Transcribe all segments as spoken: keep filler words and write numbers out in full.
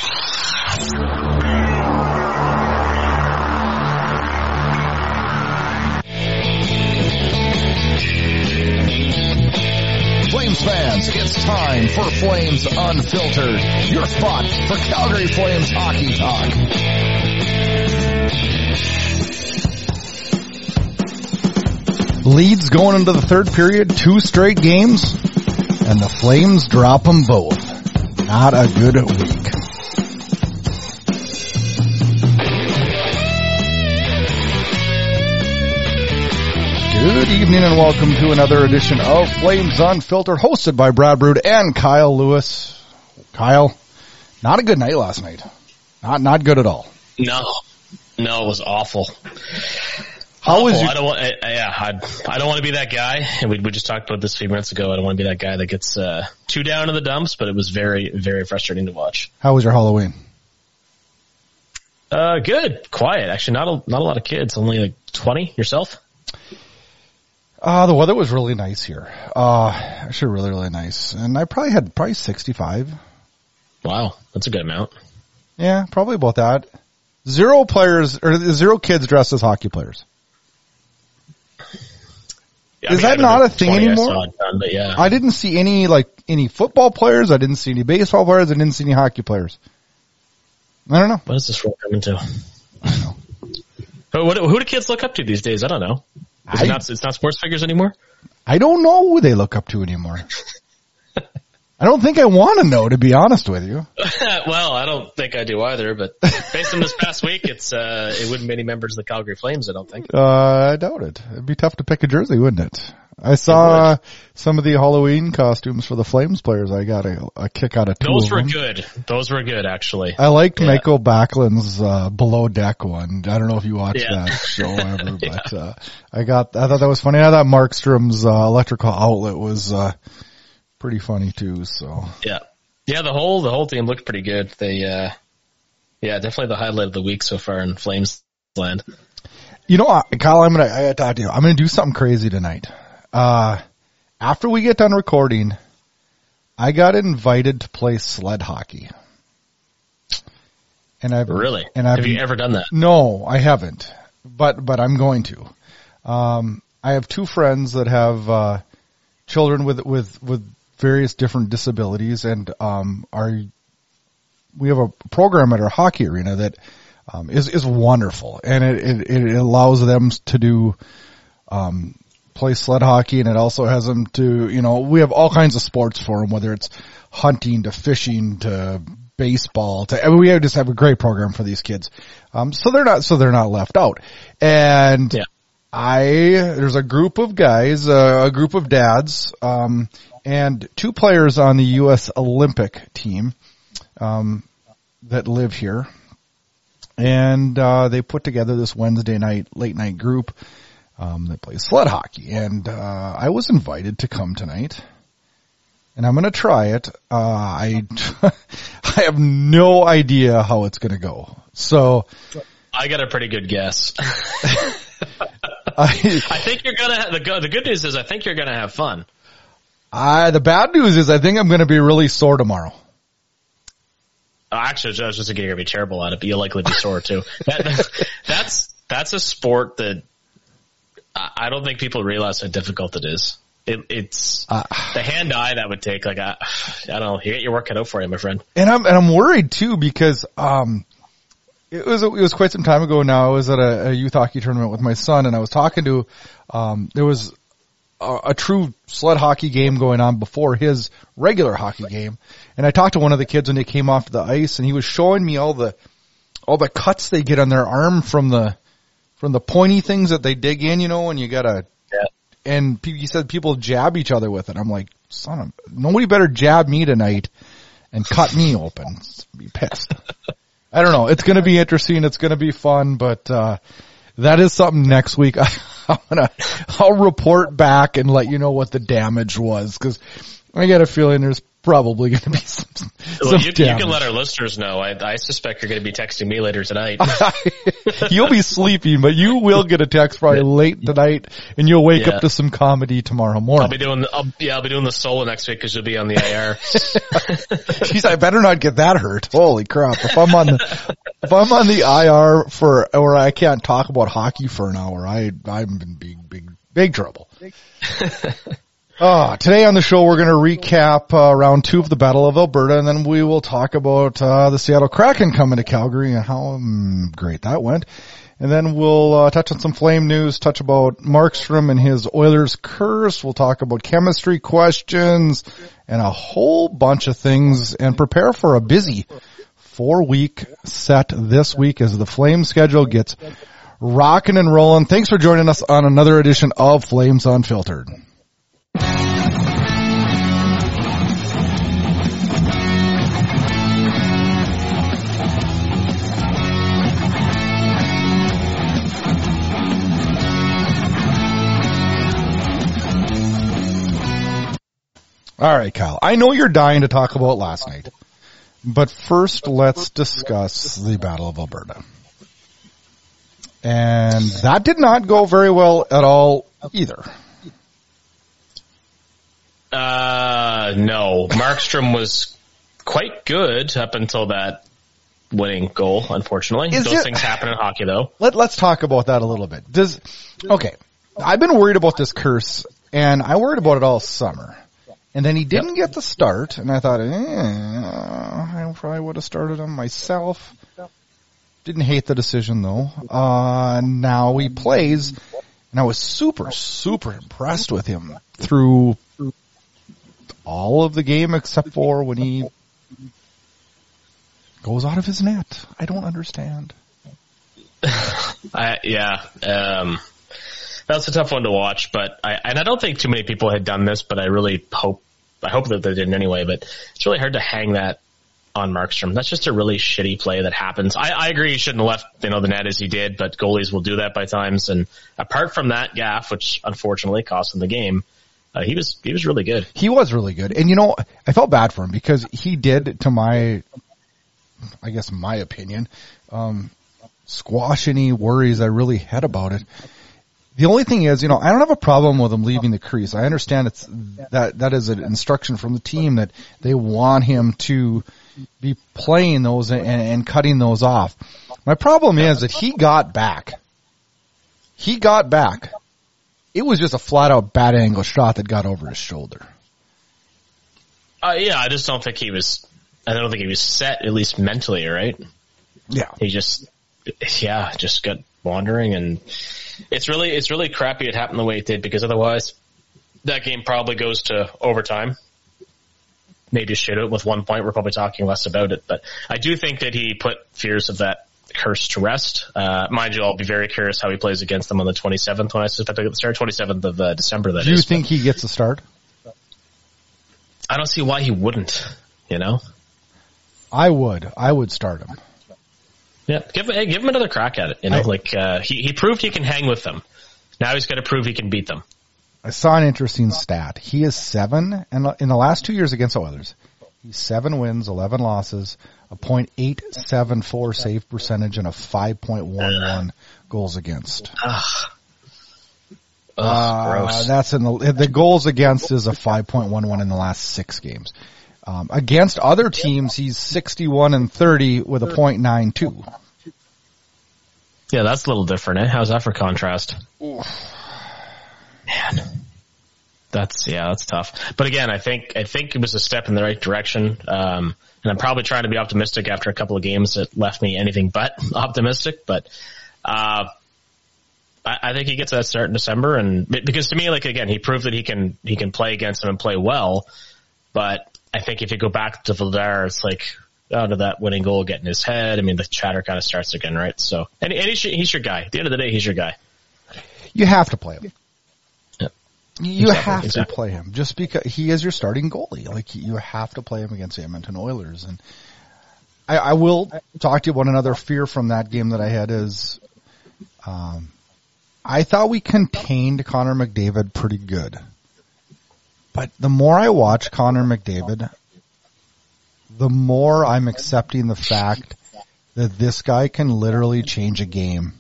Flames fans, it's time for Flames Unfiltered, your spot for Calgary Flames hockey talk. Leads going into the third period, two straight games, and the Flames drop them both. Not a good week. Good evening and welcome to another edition of Flames Unfiltered, hosted by Brad Brood and Kyle Lewis. Kyle, not a good night last night. Not not good at all. No, no, it was awful. How awful. was your... I don't want. I, yeah, I, I don't want to be that guy. And we we just talked about this a few minutes ago. I don't want to be that guy that gets uh, too down in the dumps. But it was very, very frustrating to watch. How was your Halloween? Uh, good, quiet. Actually, not a not a lot of kids. Only like twenty. Yourself? Uh, the weather was really nice here. Uh, actually really, really nice. And I probably had probably sixty-five. Wow. That's a good amount. Yeah, probably about that. Zero players, or zero kids dressed as hockey players. Yeah, Is I mean, that not a thing anymore? I, saw it done, but yeah. I didn't see any, like, any football players. I didn't see any baseball players. I didn't see any hockey players. I don't know. What is this world coming to? I don't know. But what, who do kids look up to these days? I don't know. Is I, it not, it's not sports figures anymore? I don't know who they look up to anymore. I don't think I want to know, to be honest with you. Well, I don't think I do either, but based on this past week, it's uh, it wouldn't be any members of the Calgary Flames, I don't think. Uh, I doubt it. It'd be tough to pick a jersey, wouldn't it? I saw some of the Halloween costumes for the Flames players. I got a, a kick out of two Those of were them. good. Those were good, actually. I liked yeah. Michael Backlund's uh, Below Deck one. I don't know if you watched yeah. that show ever, yeah. but uh, I got. I thought that was funny. I thought Markstrom's uh, electrical outlet was uh, pretty funny too. So yeah, yeah. The whole the whole team looked pretty good. They, uh, yeah, definitely the highlight of the week so far in Flames land. You know, uh, Kyle, I'm gonna. I gotta talk to you. I'm gonna do something crazy tonight. Uh, after we get done recording, I got invited to play sled hockey. And I've really, and I've, have you ever done that? No, I haven't, but, but I'm going to. Um, I have two friends that have, uh, children with, with, with various different disabilities and, um, are, we have a program at our hockey arena that, um, is, is wonderful and it, it, it allows them to do, um, play sled hockey, and it also has them to, you know, we have all kinds of sports for them, whether it's hunting to fishing to baseball to, I mean, we just have a great program for these kids. Um, so they're not, so they're not left out. And yeah. I, there's a group of guys, uh, a group of dads, um, and two players on the U S Olympic team, um, that live here. And, uh, they put together this Wednesday night, late night group. Um, that plays sled hockey, and uh, I was invited to come tonight, and I'm going to try it. Uh, I I have no idea how it's going to go. So I got a pretty good guess. I, I think you're gonna. Have, the the good news is I think you're gonna have fun. I the bad news is I think I'm going to be really sore tomorrow. Actually, I was just going to be terrible at it, but you'll likely be sore too. That, that's that's a sport that. I don't think people realize how difficult it is. It, it's uh, the hand-eye that would take. Like I, I don't know. You get your work cut out for you, my friend. And I'm and I'm worried too because um, it was it was quite some time ago now. I was at a, a youth hockey tournament with my son, and I was talking to um, there was a, a true sled hockey game going on before his regular hockey game, and I talked to one of the kids when they came off the ice, and he was showing me all the all the cuts they get on their arm from the. From the pointy things that they dig in, you know, and you gotta, yeah. and he said people jab each other with it. I'm like, son of, nobody better jab me tonight and cut me open. Be pissed. I don't know. It's gonna be interesting. It's gonna be fun, but, uh, that is something next week. I, I'm gonna, I'll report back and let you know what the damage was. Cause I get a feeling there's probably going to be some, well, some you, you can let our listeners know. I, I suspect you're going to be texting me later tonight. You'll be sleeping, but you will get a text probably late tonight, and you'll wake yeah. up to some comedy tomorrow morning. I'll be doing, the, I'll, yeah, I'll be doing the solo next week because you'll be on the I R. Jeez, I better not get that hurt. Holy crap! If I'm on the, if I'm on the I R for, or I can't talk about hockey for an hour, I, I'm in big, big, big trouble. Uh, today on the show, we're going to recap uh, round two of the Battle of Alberta, and then we will talk about uh, the Seattle Kraken coming to Calgary and how um, great that went. And then we'll uh, touch on some Flame news, touch about Markstrom and his Oilers curse. We'll talk about chemistry questions and a whole bunch of things, and prepare for a busy four-week set this week as the Flame schedule gets rocking and rolling. Thanks for joining us on another edition of Flames Unfiltered. All right, Kyle. I know you're dying to talk about last night, but first let's discuss the Battle of Alberta. And that did not go very well at all either. Uh, no. Markstrom was quite good up until that winning goal, unfortunately. Is Those it, things happen in hockey, though. Let, let's talk about that a little bit. Does okay, I've been worried about this curse, and I worried about it all summer. And then he didn't yep. get the start, and I thought, eh, I probably would have started him myself. Didn't hate the decision, though. Uh, now he plays, and I was super, super impressed with him through all of the game except for when he goes out of his net. I don't understand. I, yeah, um... That's a tough one to watch, but I, and I don't think too many people had done this, but I really hope, I hope that they didn't anyway, but it's really hard to hang that on Markstrom. That's just a really shitty play that happens. I, I agree he shouldn't have left, you know, the net as he did, but goalies will do that by times. And apart from that gaff, which unfortunately cost him the game, uh, he was, he was really good. He was really good. And you know, I felt bad for him because he did, to my, I guess my opinion, um, squash any worries I really had about it. The only thing is, you know, I don't have a problem with him leaving the crease. I understand it's that that is an instruction from the team that they want him to be playing those and, and cutting those off. My problem is that he got back. He got back. It was just a flat out bad angle shot that got over his shoulder. Uh, yeah, I just don't think he was, I don't think he was set, at least mentally, right? Yeah. He just, yeah, just got wandering, and it's really, it's really crappy it happened the way it did, because otherwise that game probably goes to overtime. Maybe should it with one point. We're probably talking less about it, but I do think that he put fears of that curse to rest. Uh, mind you, I'll be very curious how he plays against them on the twenty-seventh when I suspect I get the start, twenty-seventh of uh, December. That do you is, think he gets a start? I don't see why he wouldn't, you know? I would. I would start him. Yeah, give, hey, give him another crack at it. You know, I, like, uh, he, he proved he can hang with them. Now he's got to prove he can beat them. I saw an interesting stat. He is seven, and in the last two years against Oilers, he's seven wins, eleven losses, a point eight seven four save percentage, and a five point one one goals against. Ugh. Ugh, uh, gross. That's in the, the goals against is a five point one one in the last six games. Um, against other teams, he's sixty-one and thirty with a point nine two. Yeah, that's a little different, eh? How's that for contrast? Oof. Man, that's, yeah, that's tough. But again, I think, I think it was a step in the right direction. Um, and I'm probably trying to be optimistic after a couple of games that left me anything but optimistic. But, uh, I, I think he gets that start in December. And because to me, like, again, he proved that he can, he can play against them and play well. But I think if you go back to Vladar, it's like, oh, did that winning goal get in his head? I mean, the chatter kind of starts again, right? So, and, and he's, he's your guy. At the end of the day, he's your guy. You have to play him. Yeah. You exactly, have exactly. to play him just because he is your starting goalie. Like, you have to play him against the Edmonton Oilers. And I, I will talk to you about another fear from that game that I had is, um, I thought we contained Connor McDavid pretty good. But the more I watch Connor McDavid, the more I'm accepting the fact that this guy can literally change a game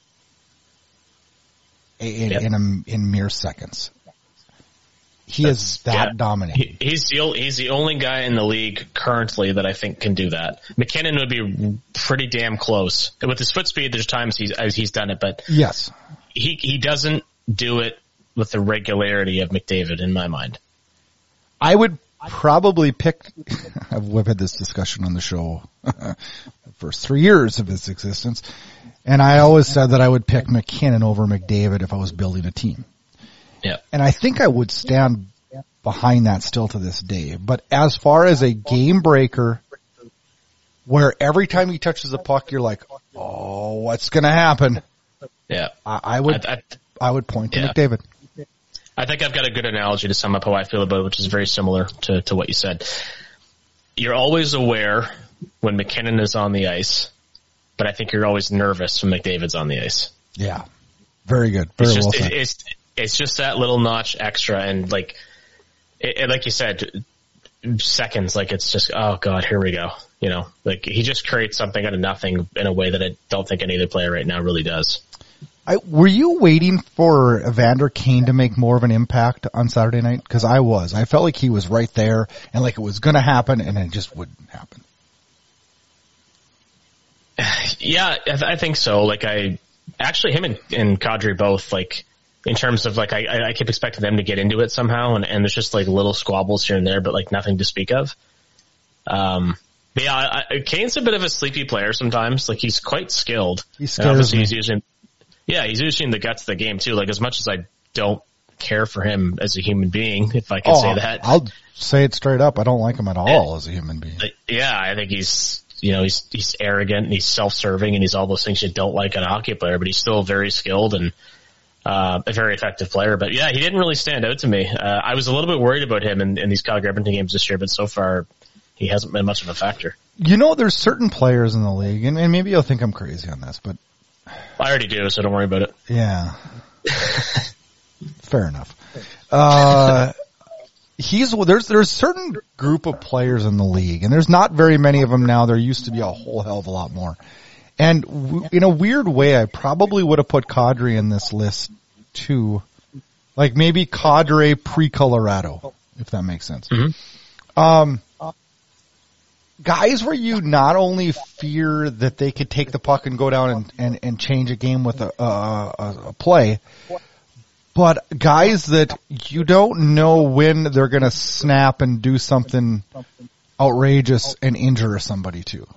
in, yep. in, a, in mere seconds. He That's, is that yeah, dominant. He, he's the he's the only guy in the league currently that I think can do that. McKinnon would be pretty damn close. With his foot speed, there's times he's he's done it, but yes, he he doesn't do it with the regularity of McDavid in my mind. I would probably pick. We've had this discussion on the show the first three years of its existence, and I always said that I would pick McKinnon over McDavid if I was building a team. Yeah. And I think I would stand behind that still to this day. But as far as a game breaker, where every time he touches the puck, you're like, oh, what's going to happen? Yeah. I, I would I, I, I would point to yeah. McDavid. I think I've got a good analogy to sum up how I feel about it, which is very similar to, to what you said. You're always aware when McKinnon is on the ice, but I think you're always nervous when McDavid's on the ice. Yeah. Very good. Very it's just, well said. It, it's, It's just that little notch extra, and like, it, like you said, seconds. Like it's just, oh god, here we go. You know, like he just creates something out of nothing in a way that I don't think any other player right now really does. I, were you waiting for Evander Kane to make more of an impact on Saturday night? Because I was. I felt like he was right there, and like it was going to happen, and it just wouldn't happen. Yeah, I, th- I think so. Like I, actually, him and, and Kadri both like. In terms of like, I, I keep expecting them to get into it somehow, and, and there's just like little squabbles here and there, but like nothing to speak of. Um, but yeah, I, I, Kane's a bit of a sleepy player sometimes. Like he's quite skilled. He scares me. He's using, yeah, he's using the guts of the game too. Like as much as I don't care for him as a human being, if I can oh, say that. I'll say it straight up. I don't like him at all yeah. as a human being. Yeah, I think he's, you know, he's he's arrogant and he's self-serving and he's all those things you don't like in a hockey player, but he's still very skilled and. Uh, a very effective player, but yeah, he didn't really stand out to me. Uh, I was a little bit worried about him in, in these Calgary Edmonton games this year, but so far he hasn't been much of a factor. You know, there's certain players in the league, and, and maybe you'll think I'm crazy on this, but I already do, so don't worry about it. Yeah, fair enough. Uh, he's there's there's a certain group of players in the league, and there's not very many of them now. There used to be a whole hell of a lot more. And w- in a weird way, I probably would have put Kadri in this list too. Like maybe Kadri pre-Colorado, if that makes sense. Mm-hmm. Um, guys where you not only fear that they could take the puck and go down and, and, and change a game with a, a, a play, but guys that you don't know when they're going to snap and do something outrageous and injure somebody too.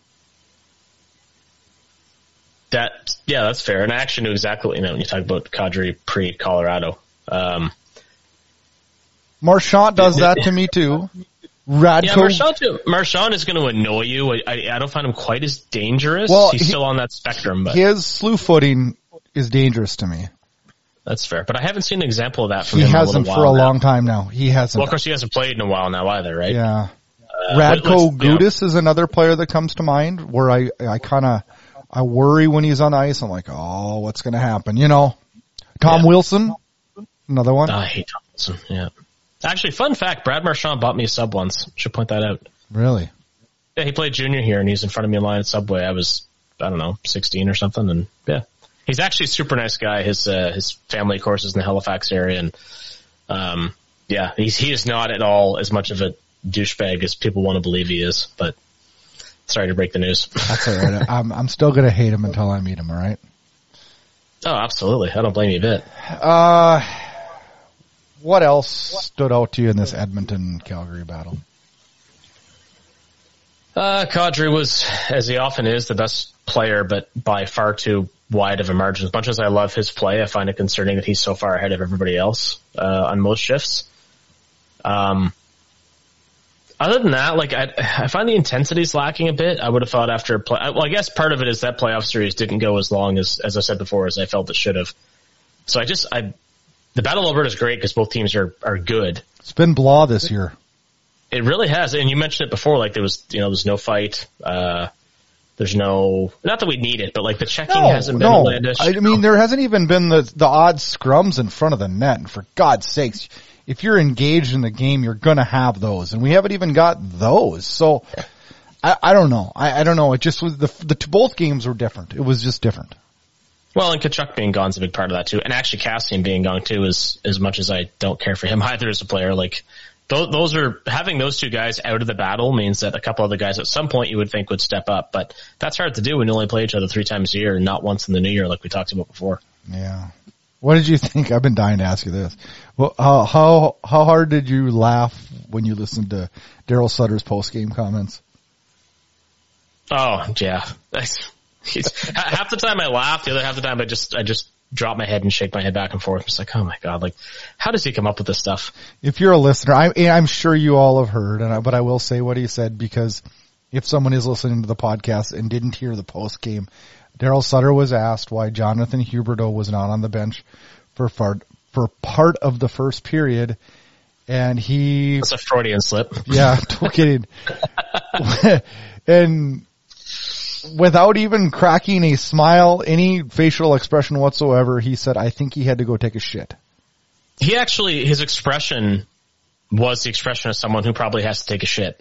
That, yeah, that's fair. And I actually knew exactly what you meant when you talk about Kadri pre-Colorado. Um, Marchand does that to me too. Radko. Yeah, Marchand too. Marchand is going to annoy you. I, I, I don't find him quite as dangerous. Well, he's he, still on that spectrum, but his slew footing is dangerous to me. That's fair. But I haven't seen an example of that from he him hasn't in a for a now. long time now. He hasn't. Well, of course, he hasn't played in a while now either, right? Yeah. Uh, Radko Gudas yeah. is another player that comes to mind where I, I kind of, I worry when he's on ice. I'm like, oh, what's going to happen? You know, Tom yeah. Wilson, another one. Oh, I hate Tom Wilson. Yeah. Actually, fun fact, Brad Marchand bought me a sub once. Should point that out. Really? Yeah, he played junior here, and he was in front of me in line at Subway. I was, I don't know, sixteen or something, and yeah. He's actually a super nice guy. His uh, his family, of course, is in the Halifax area, and um, yeah, he's he is not at all as much of a douchebag as people want to believe he is. But sorry to break the news. That's all right. I'm I'm still gonna hate him until I meet him. All right. Oh, absolutely. I don't blame you a bit. Uh, what else stood out to you in this Edmonton-Calgary battle? Uh, Kadri was, as he often is, the best player, but by far too wide of a margin. As much as I love his play, I find it concerning that he's so far ahead of everybody else uh, on most shifts. Um, other than that, like I, I find the intensity's lacking a bit. I would have thought after a play. Well, I guess part of it is that playoff series didn't go as long as, as I said before, as I felt it should have. So I just, I, the Battle of Alberta is great because both teams are are good. It's been blah this year. It really has, and you mentioned it before. Like there was, you know, there's no fight. Uh, there's no, not that we need it, but like the checking no, hasn't been no. outlandish. I mean, there hasn't even been the the odd scrums in front of the net. And for God's sakes, if you're engaged in the game, you're going to have those. And we haven't even got those. So I, I don't know. I, I don't know. It just was the, the both games were different. It was just different. Well, and Tkachuk being gone is a big part of that too. And actually Kassian being gone too is, as much as I don't care for him either as a player, like those, those are, having those two guys out of the battle means that a couple other guys at some point you would think would step up, but that's hard to do when you only play each other three times a year and not once in the new year like we talked about before. Yeah. What did you think? I've been dying to ask you this. Well, how, how, how hard did you laugh when you listened to Daryl Sutter's post-game comments? Oh, yeah. Half the time I laugh, the other half the time I just, I just drop my head and shake my head back and forth. It's like, oh my God, like, how does he come up with this stuff? If you're a listener, I, I'm sure you all have heard, and I, but I will say what he said because if someone is listening to the podcast and didn't hear the post-game, Daryl Sutter was asked why Jonathan Huberdeau was not on the bench for far, for part of the first period, and he... That's a Freudian slip. Yeah, no kidding. And without even cracking a smile, any facial expression whatsoever, he said, I think he had to go take a shit. He actually, his expression was the expression of someone who probably has to take a shit.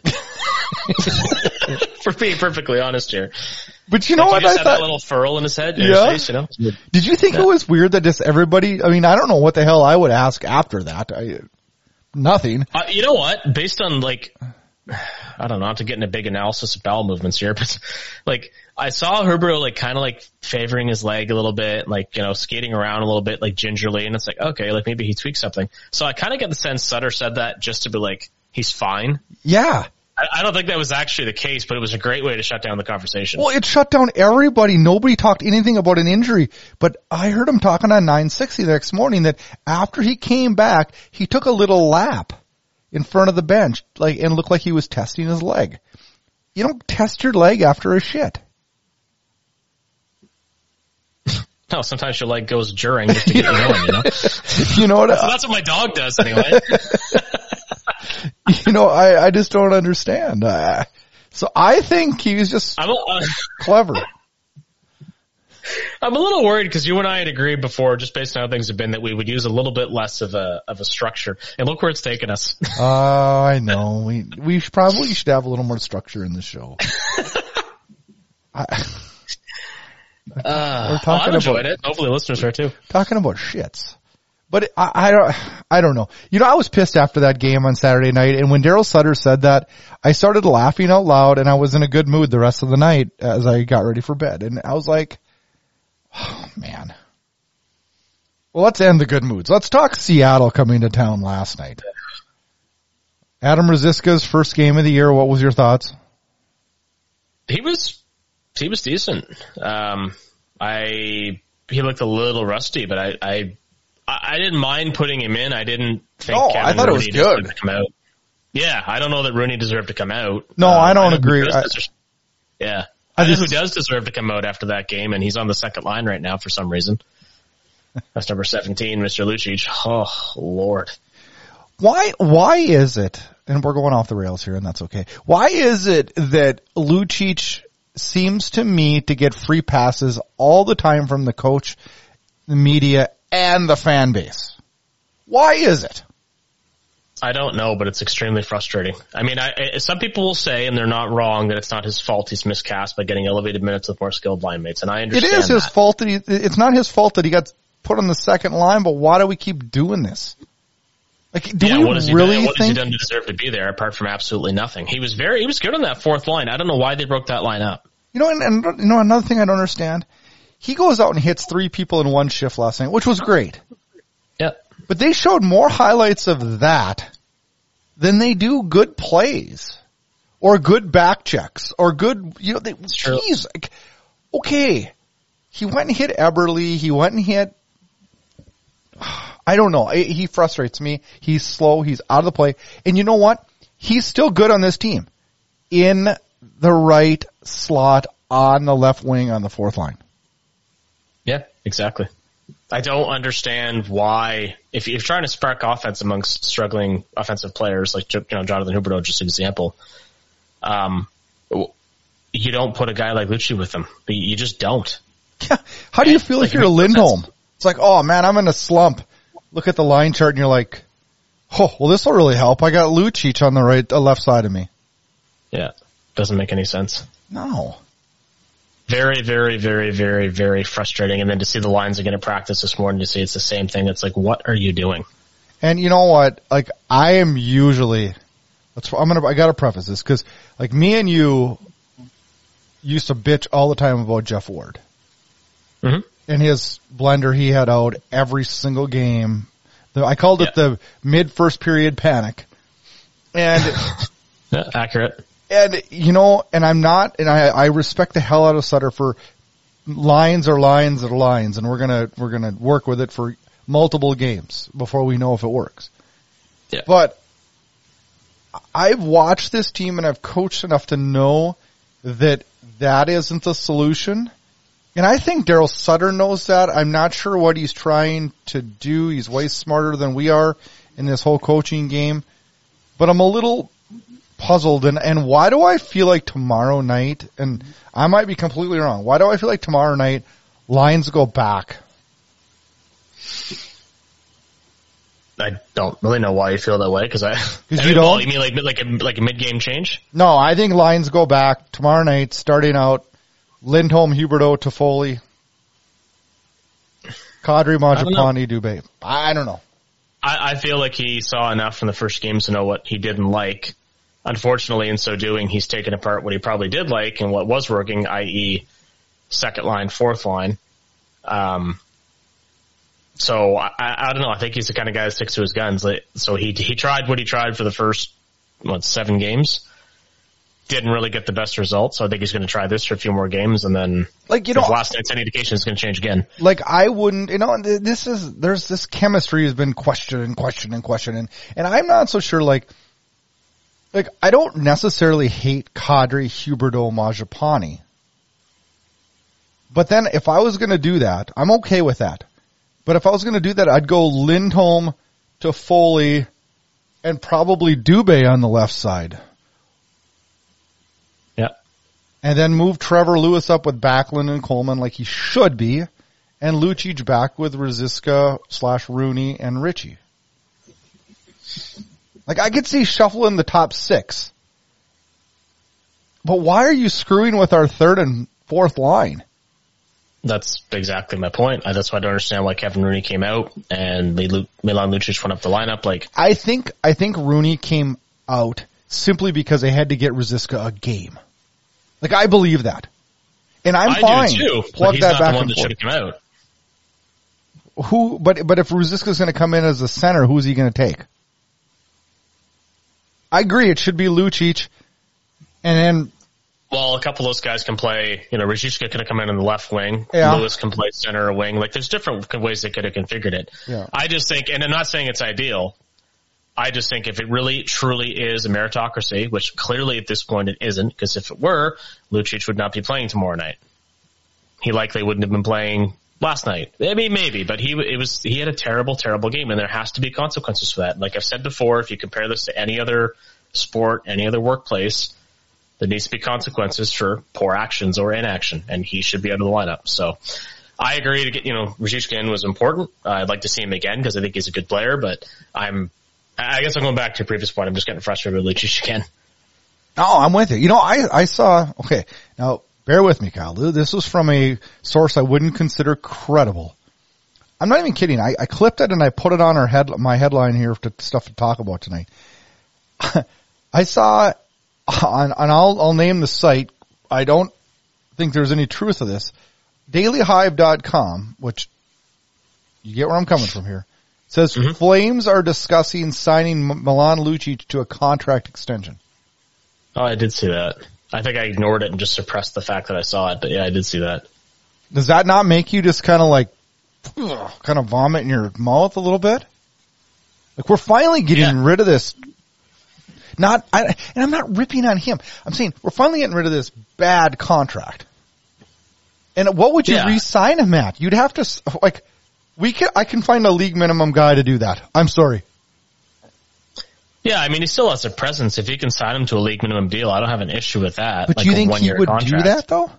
For being perfectly honest here. But you know like what? He just I had thought, that little furl in his head, in yeah. his face, you know? Did you think yeah. it was weird that just everybody, I mean, I don't know what the hell I would ask after that. I, nothing. Uh, you know what? Based on like, I don't know, not to get into big analysis of bowel movements here, but like, I saw Huberdeau like kind of like favoring his leg a little bit, like, you know, skating around a little bit, like gingerly, and it's like, okay, like maybe he tweaked something. So I kind of get the sense Sutter said that just to be like, he's fine. Yeah. I don't think that was actually the case, but it was a great way to shut down the conversation. Well, it shut down everybody. Nobody talked anything about an injury, but I heard him talking on nine sixty the next morning that after he came back, he took a little lap in front of the bench, like, and looked like he was testing his leg. You don't test your leg after a shit. No, sometimes your leg goes during just to get you going, you know? You know what? So that's what my dog does anyway. You know, I, I just don't understand. Uh, so I think he was just I'm a, uh, clever. I'm a little worried because you and I had agreed before, just based on how things have been, that we would use a little bit less of a of a structure. And look where it's taken us. Oh, uh, I know. We we should probably should have a little more structure in the show. I, uh, we're talking well, I've enjoyed about, it. Hopefully, listeners are too. Talking about shits. But I, I don't, I don't know. You know, I was pissed after that game on Saturday night, and when Daryl Sutter said that, I started laughing out loud, and I was in a good mood the rest of the night as I got ready for bed. And I was like, oh man. Well, let's end the good moods. Let's talk Seattle coming to town last night. Adam Ruzicka's first game of the year. What was your thoughts? He was, he was decent. Um, I, he looked a little rusty, but I, I, I didn't mind putting him in. I didn't think no, Kevin I thought Rooney it was good. To come out. Yeah, I don't know that Rooney deserved to come out. No, um, I don't I agree. I, deserve, yeah. I, I know who does deserve to come out after that game, and he's on the second line right now for some reason. That's number seventeen, Mister Lucic. Oh, Lord. Why, why is it, and we're going off the rails here, and that's okay. Why is it that Lucic seems to me to get free passes all the time from the coach, the media, and the fan base? Why is it? I don't know, but it's extremely frustrating. I mean, I, I, some people will say, and they're not wrong, that it's not his fault he's miscast by getting elevated minutes with more skilled line mates, and I understand It is his that. fault that he, it's not his fault that he got put on the second line, but why do we keep doing this? Like, do yeah, we what has he really done, what think? has he done to deserve to be there apart from absolutely nothing? He was very, he was good on that fourth line. I don't know why they broke that line up. You know, and, and you know, another thing I don't understand, he goes out and hits three people in one shift last night, which was great. Yeah. But they showed more highlights of that than they do good plays or good back checks or good, you know, they, geez, like, okay. He went and hit Eberle. He went and hit, I don't know. He frustrates me. He's slow. He's out of the play. And you know what? He's still good on this team in the right slot on the left wing on the fourth line. Yeah, exactly. I don't understand why, if you're trying to spark offense amongst struggling offensive players, like, you know, Jonathan Huberdeau, just an example, um, you don't put a guy like Lucci with them. You just don't. Yeah. How do you feel like, if you're a Lindholm? It's like, oh man, I'm in a slump. Look at the line chart and you're like, Oh, well, this will really help. I got Lucic on the right, uh, left side of me. Yeah. Doesn't make any sense. No. Very, very, very, very, very frustrating. And then to see the lines again at practice this morning, to see it's the same thing. It's like, what are you doing? And you know what? Like, I am usually, let's, I'm gonna, I gotta preface this, cause like me and you used to bitch all the time about Jeff Ward. Mm-hmm. And his blender he had out every single game. The, I called it yeah. the mid first period panic. And yeah, accurate. And you know, and I'm not, and I, I respect the hell out of Sutter for lines are lines are lines, and we're gonna we're gonna work with it for multiple games before we know if it works. Yeah. But I've watched this team and I've coached enough to know that that isn't the solution. And I think Daryl Sutter knows that. I'm not sure what he's trying to do. He's way smarter than we are in this whole coaching game. But I'm a little puzzled. And, and why do I feel like tomorrow night, and I might be completely wrong, why do I feel like tomorrow night lines go back? I don't really know why you feel that way, because I, Cause you don't? You mean like, like a, like a mid-game change? No, I think lines go back tomorrow night, starting out Lindholm, Huberdeau, Toffoli, Kadri, Mangiapane, Dubé. I don't know. I, I feel like he saw enough from the first games to know what he didn't like. Unfortunately, in so doing, he's taken apart what he probably did like and what was working, that is second line, fourth line. Um, so I, I don't know. I think he's the kind of guy that sticks to his guns. So he he tried what he tried for the first, what, seven games. Didn't really get the best results, so I think he's going to try this for a few more games, and then like you know, last night's any indication is going to change again. Like I wouldn't, you know, this is there's this chemistry has been questioned and questioned and questioned, and, and I'm not so sure. Like, like I don't necessarily hate Kadri, Huberdeau, Mangiapane, but then if I was going to do that, I'm okay with that. But if I was going to do that, I'd go Lindholm, Toffoli, and probably Dubé on the left side. And then move Trevor Lewis up with Backlund and Coleman like he should be, and Lucic back with Ruzicka slash Rooney and Richie. Like I could see shuffling the top six. But why are you screwing with our third and fourth line? That's exactly my point. That's why I don't understand why Kevin Rooney came out and Milan Lucic went up the lineup. Like I think I think Rooney came out simply because they had to get Ruzicka a game. Like I believe that, and I'm I fine. Do too, Plug he's that not back the one and that forth. should have come out. Who? But but if Ruzicka's going to come in as a center, who's he going to take? I agree. It should be Lucic, and then. Well, a couple of those guys can play. You know, Ruzicka could have come in on the left wing. Yeah. Lewis can play center or wing. Like there's different ways they could have configured it. Yeah. I just think, and I'm not saying it's ideal. I just think if it really, truly is a meritocracy, which clearly at this point it isn't, because if it were, Lucic would not be playing tomorrow night. He likely wouldn't have been playing last night. Maybe, maybe, but he it was he had a terrible, terrible game, and there has to be consequences for that. Like I've said before, if you compare this to any other sport, any other workplace, there needs to be consequences for poor actions or inaction, and he should be out of the lineup. So I agree to get, you know, Ruzicka in was important. Uh, I'd like to see him again because I think he's a good player, but I'm I guess I'm going back to your previous point. I'm just getting frustrated with Lucic again. No, I'm with you. You know, I, I saw, okay, now bear with me, Kyle. This was from a source I wouldn't consider credible. I'm not even kidding. I, I clipped it and I put it on our head, my headline here to stuff to talk about tonight. I saw on, and I'll, I'll name the site. I don't think there's any truth to this. daily hive dot com, which you get where I'm coming from here. Says mm-hmm. Flames are discussing signing Milan Lucic to a contract extension. Oh, I did see that. I think I ignored it and just suppressed the fact that I saw it, but yeah, I did see that. Does that not make you just kind of like, ugh, kind of vomit in your mouth a little bit? Like we're finally getting yeah. rid of this. Not, I, and I'm not ripping on him. I'm saying we're finally getting rid of this bad contract. And what would you yeah. re-sign him at? You'd have to like. We can, I can find a league minimum guy to do that. I'm sorry. Yeah, I mean, he still has a presence. If he can sign him to a league minimum deal, I don't have an issue with that. But like do you think he would contract. do that, though?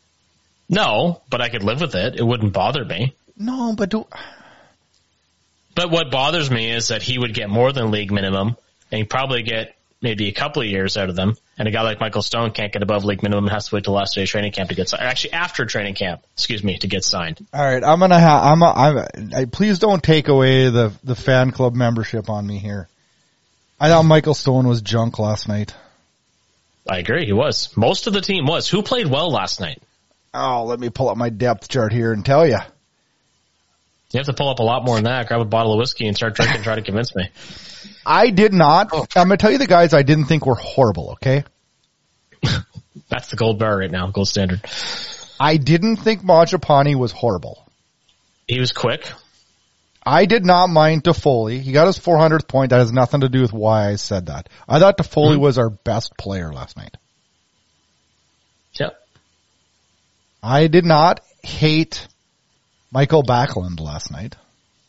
No, but I could live with it. It wouldn't bother me. No, but do... But what bothers me is that he would get more than league minimum, and he'd probably get maybe a couple of years out of them. And a guy like Michael Stone can't get above league minimum and has to wait till last day of training camp to get signed. Actually, after training camp, excuse me, to get signed. All right, I'm gonna have. I'm. A, I'm. I, please don't take away the the fan club membership on me here. I thought Michael Stone was junk last night. I agree, he was. Most of the team was. Who played well last night? Oh, let me pull up my depth chart here and tell you. You have to pull up a lot more than that. Grab a bottle of whiskey and start drinking. Try to convince me. I did not. I'm going to tell you the guys I didn't think were horrible, okay? That's the gold bar right now, gold standard. I didn't think Mangiapane was horrible. He was quick. I did not mind Toffoli. He got his four hundredth point. That has nothing to do with why I said that. I thought Toffoli mm-hmm. was our best player last night. Yep. I did not hate Michael Backlund last night.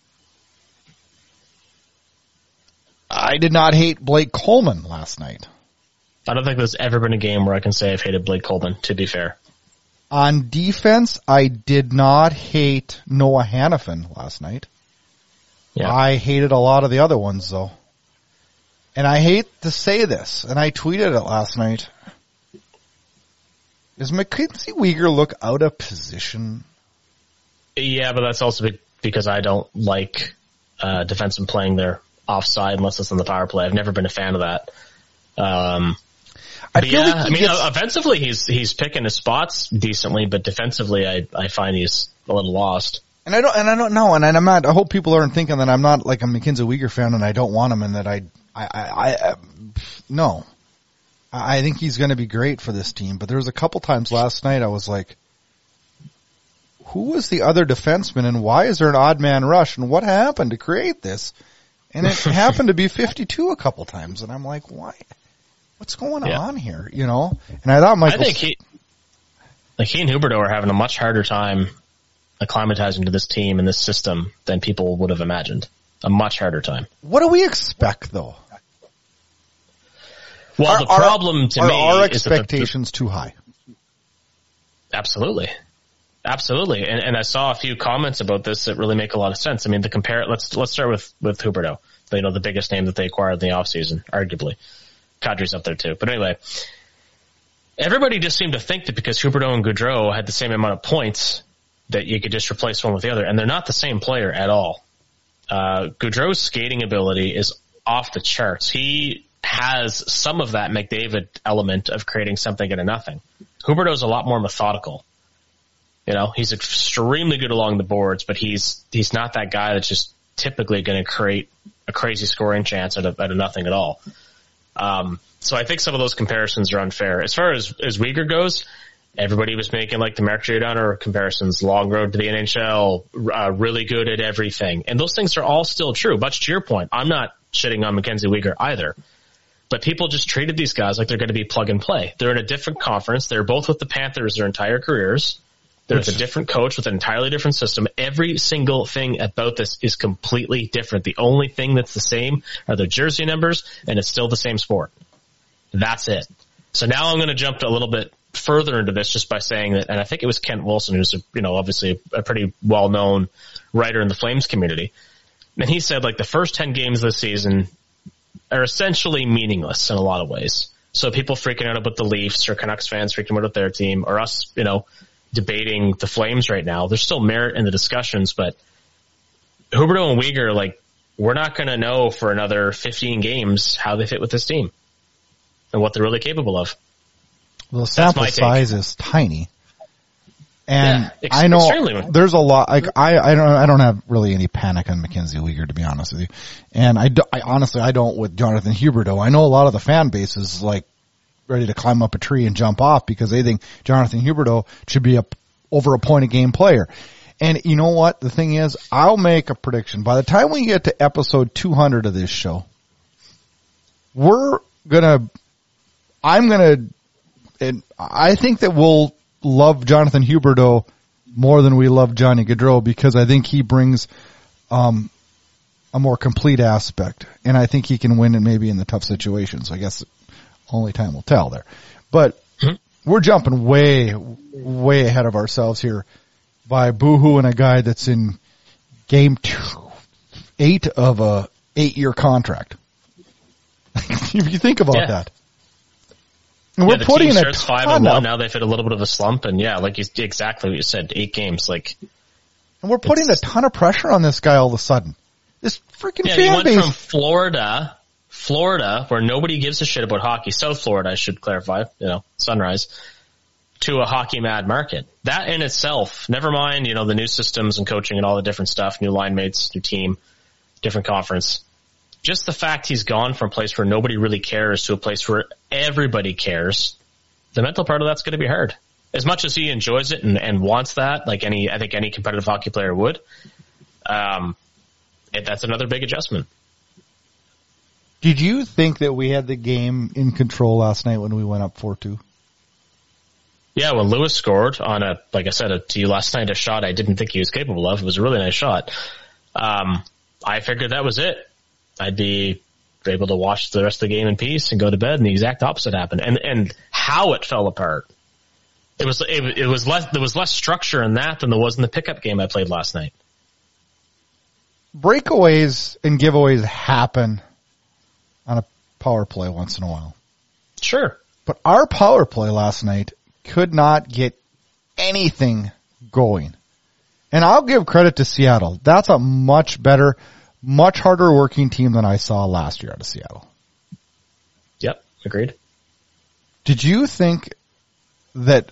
I did not hate Blake Coleman last night. I don't think there's ever been a game where I can say I've hated Blake Coleman, to be fair. On defense, I did not hate Noah Hannafin last night. Yeah. I hated a lot of the other ones, though. And I hate to say this, and I tweeted it last night. Does Mackenzie Weegar look out of position? Yeah, but that's also because I don't like uh, defensemen playing their offside unless it's on the power play. I've never been a fan of that. Um, I feel yeah, like I mean, gets... offensively he's he's picking his spots decently, but defensively I I find he's a little lost. And I don't and I don't know, and I'm not. I hope people aren't thinking that I'm not like a Mackenzie Weegar fan and I don't want him, and that I I I, I uh, no. I think he's going to be great for this team, but there was a couple times last night I was like, who was the other defenseman and why is there an odd man rush and what happened to create this? And it happened to be fifty-two a couple times, and I'm like, why? What's going yeah. on here? You know? And I thought Michael... I think he, like he and Huberdeau are having a much harder time acclimatizing to this team and this system than people would have imagined. A much harder time. What do we expect, though? Well, are, the problem are, to are me our is expectations that the, too high. Absolutely, absolutely, and, and I saw a few comments about this that really make a lot of sense. I mean, the compare. Let's let's start with with Huberdeau. You know, the biggest name that they acquired in the offseason, arguably. Kadri's up there too, but anyway, everybody just seemed to think that because Huberdeau and Gaudreau had the same amount of points that you could just replace one with the other, and they're not the same player at all. Uh, Gaudreau's skating ability is off the charts. He has some of that McDavid element of creating something out of nothing. Huberdeau's a lot more methodical. You know, he's extremely good along the boards, but he's he's not that guy that's just typically going to create a crazy scoring chance out of, out of nothing at all. Um, so I think some of those comparisons are unfair. As far as, as Weegar goes, everybody was making like the Mark Giordano comparisons, long road to the N H L, uh, really good at everything. And those things are all still true. Much to your point, I'm not shitting on Mackenzie Weegar either. But people just treated these guys like they're going to be plug and play. They're in a different conference. They're both with the Panthers their entire careers. They're with a different coach with an entirely different system. Every single thing about this is completely different. The only thing that's the same are their jersey numbers, and it's still the same sport. That's it. So now I'm going to jump a little bit further into this just by saying that, and I think it was Kent Wilson, who's a, you know obviously a pretty well-known writer in the Flames community, and he said like the first ten games this season are essentially meaningless in a lot of ways. So people freaking out about the Leafs or Canucks fans freaking out about their team or us, you know, debating the Flames right now. There's still merit in the discussions, but Huberdeau and Weegar, like, we're not going to know for another fifteen games how they fit with this team and what they're really capable of. Well, the sample size is tiny. And yeah, ex- I know extremely. There's a lot, like, I, I don't, I don't have really any panic on Mackenzie Weegar, to be honest with you. And I, do, I honestly, I don't with Jonathan Huberdeau. I know a lot of the fan base is like ready to climb up a tree and jump off because they think Jonathan Huberdeau should be a over a point a game player. And you know what? The thing is, I'll make a prediction. By the time we get to episode two hundred of this show, we're gonna, I'm gonna, and I think that we'll love Jonathan Huberdeau more than we love Johnny Gaudreau because I think he brings um, a more complete aspect, and I think he can win it maybe in the tough situations. I guess only time will tell there. But mm-hmm. we're jumping way, way ahead of ourselves here by boohooing a guy that's in game two, eight of a eight-year contract. If you think about yeah. that. And yeah, we're putting team a starts five and one. Now they've hit a little bit of a slump, and yeah, like you, exactly what you said, eight games. Like, and we're putting a ton of pressure on this guy all of a sudden. This freaking yeah, fan he went base. from Florida, Florida, where nobody gives a shit about hockey, South Florida, I should clarify, you know, Sunrise, to a hockey mad market. That in itself, never mind, you know, the new systems and coaching and all the different stuff, new line mates, new team, different conference. Just the fact he's gone from a place where nobody really cares to a place where everybody cares, the mental part of that's going to be hard. As much as he enjoys it and, and wants that, like any, I think any competitive hockey player would, um, it, that's another big adjustment. Did you think that we had the game in control last night when we went up four two? Yeah, when Lewis scored on a, like I said to you last night, a shot I didn't think he was capable of. It was a really nice shot. Um, I figured that was it. I'd be able to watch the rest of the game in peace and go to bed, and the exact opposite happened. And and how it fell apart. It was it, it was less there was less structure in that than there was in the pickup game I played last night. Breakaways and giveaways happen on a power play once in a while. Sure. But our power play last night could not get anything going. And I'll give credit to Seattle. That's a much better, much harder working team than I saw last year out of Seattle. Yep, agreed. Did you think that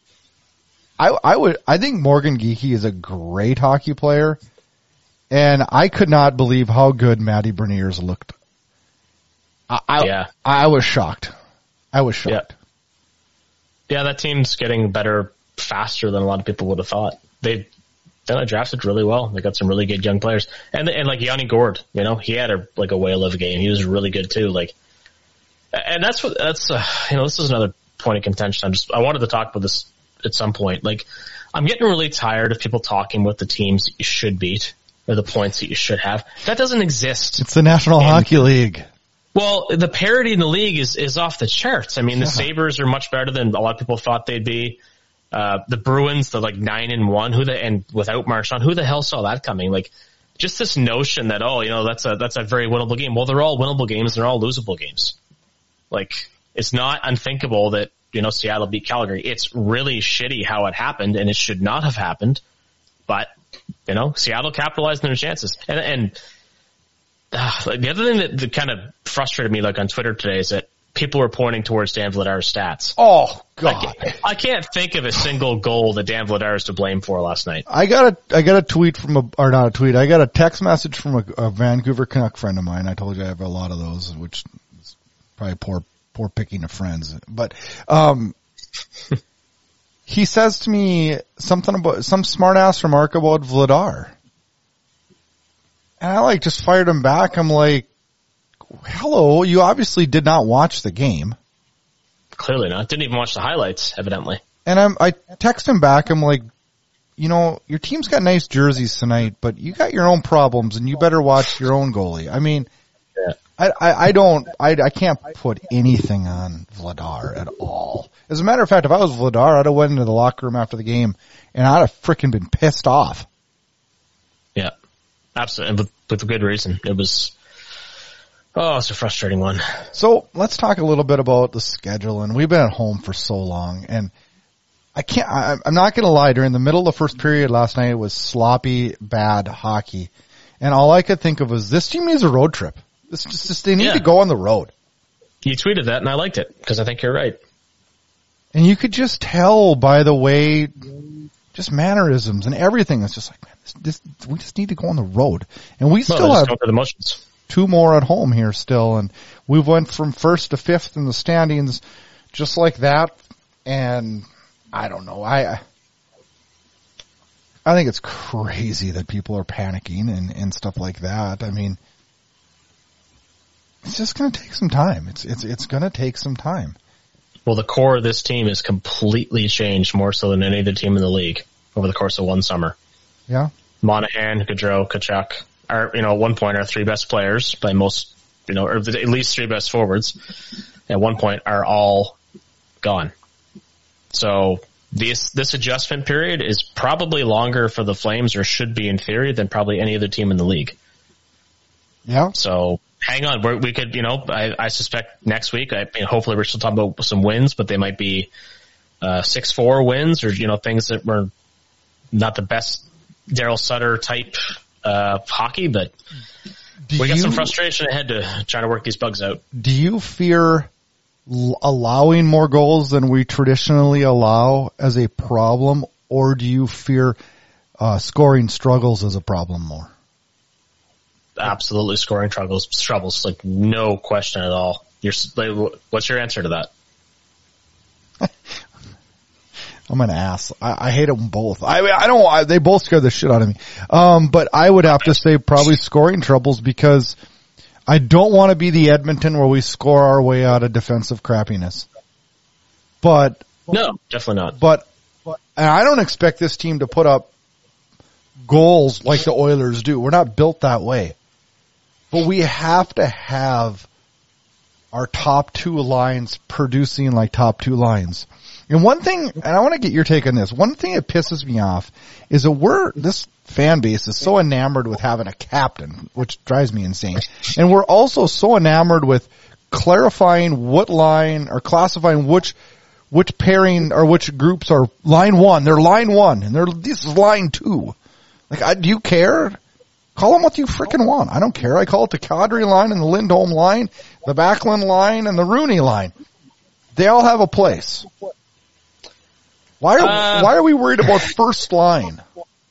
I I would I think Morgan Geekie is a great hockey player, and I could not believe how good Matty Beniers looked. I, I yeah. I was shocked. I was shocked. Yeah. yeah, that team's getting better faster than a lot of people would have thought. They They drafted really well. They got some really good young players, and and like Yanni Gourde, you know, he had a like a whale of a game. He was really good too. Like, and that's what that's uh, you know, this is another point of contention. I'm just I wanted to talk about this at some point. Like, I'm getting really tired of people talking about the teams that you should beat or the points that you should have. That doesn't exist. It's the National and, Hockey League. Well, the parity in the league is is off the charts. I mean, the yeah. Sabres are much better than a lot of people thought they'd be. Uh, the Bruins, they're like nine and one. Who the and without Marchand, who the hell saw that coming? Like, just this notion that oh, you know, that's a that's a very winnable game. Well, they're all winnable games. They're all losable games. Like, it's not unthinkable that you know Seattle beat Calgary. It's really shitty how it happened, and it should not have happened. But you know, Seattle capitalized on their chances. And and uh, like the other thing that, that kind of frustrated me, like on Twitter today, is that people were pointing towards Dan Vladar's stats. Oh, God. I can't, I can't think of a single goal that Dan Vladar is to blame for last night. I got a, I got a tweet from a, or not a tweet, I got a text message from a, a Vancouver Canuck friend of mine. I told you I have a lot of those, which is probably poor, poor picking of friends. But, um, he says to me something about, some smart ass remark about Vladar. And I like just fired him back. I'm like, hello, you obviously did not watch the game. Clearly not. Didn't even watch the highlights, evidently. And I'm, I text him back. I'm like, you know, your team's got nice jerseys tonight, but you got your own problems, and you better watch your own goalie. I mean, yeah. I, I, I don't, I, I can't put anything on Vladar at all. As a matter of fact, if I was Vladar, I'd have went into the locker room after the game, and I'd have freaking been pissed off. Yeah, absolutely, and with, with good reason. It was. Oh, it's a frustrating one. So let's talk a little bit about the schedule. And we've been at home for so long, and I can't. I, I'm not going to lie. During the middle of the first period last night, it was sloppy, bad hockey, and all I could think of was this team needs a road trip. This just, just they need yeah. to go on the road. You tweeted that, and I liked it because I think you're right. And you could just tell by the way, just mannerisms and everything. It's just like, man, this, this we just need to go on the road, and we still well, have go through the motions. Two more at home here still, and we went from first to fifth in the standings just like that, and I don't know, I I think it's crazy that people are panicking and, and stuff like that. I mean, it's just going to take some time. It's it's it's going to take some time. Well, the core of this team has completely changed more so than any other team in the league over the course of one summer. Yeah. Monahan, Gaudreau, Tkachuk. Are, you know, at one point, our three best players by most, you know, or at least three best forwards at one point are all gone. So this, this adjustment period is probably longer for the Flames, or should be in theory, than probably any other team in the league. Yeah. So hang on. We're, we could, you know, I, I suspect next week, I mean, hopefully we're still talking about some wins, but they might be uh, six four wins or, you know, things that were not the best Daryl Sutter type uh, hockey, but do we got you, some frustration ahead to try to work these bugs out. Do you fear l- allowing more goals than we traditionally allow as a problem, or do you fear uh, scoring struggles as a problem more? Absolutely, scoring struggles, troubles, like no question at all. You're, like, what's your answer to that? I'm an ass. I, I hate them both. I I don't. I, they both scare the shit out of me. Um, but I would have to say probably scoring troubles because I don't want to be the Edmonton where we score our way out of defensive crappiness. But no, definitely not. But, but and I don't expect this team to put up goals like the Oilers do. We're not built that way. But we have to have our top two lines producing like top two lines. And one thing, and I want to get your take on this, one thing that pisses me off is that we're, this fan base is so enamored with having a captain, which drives me insane. And we're also so enamored with clarifying what line or classifying which, which pairing or which groups are line one. They're line one and they're, this is line two. Like, I, do you care? Call them what you freaking want. I don't care. I call it the Kadri line and the Lindholm line, the Backlund line and the Rooney line. They all have a place. Why are uh, why are we worried about first line?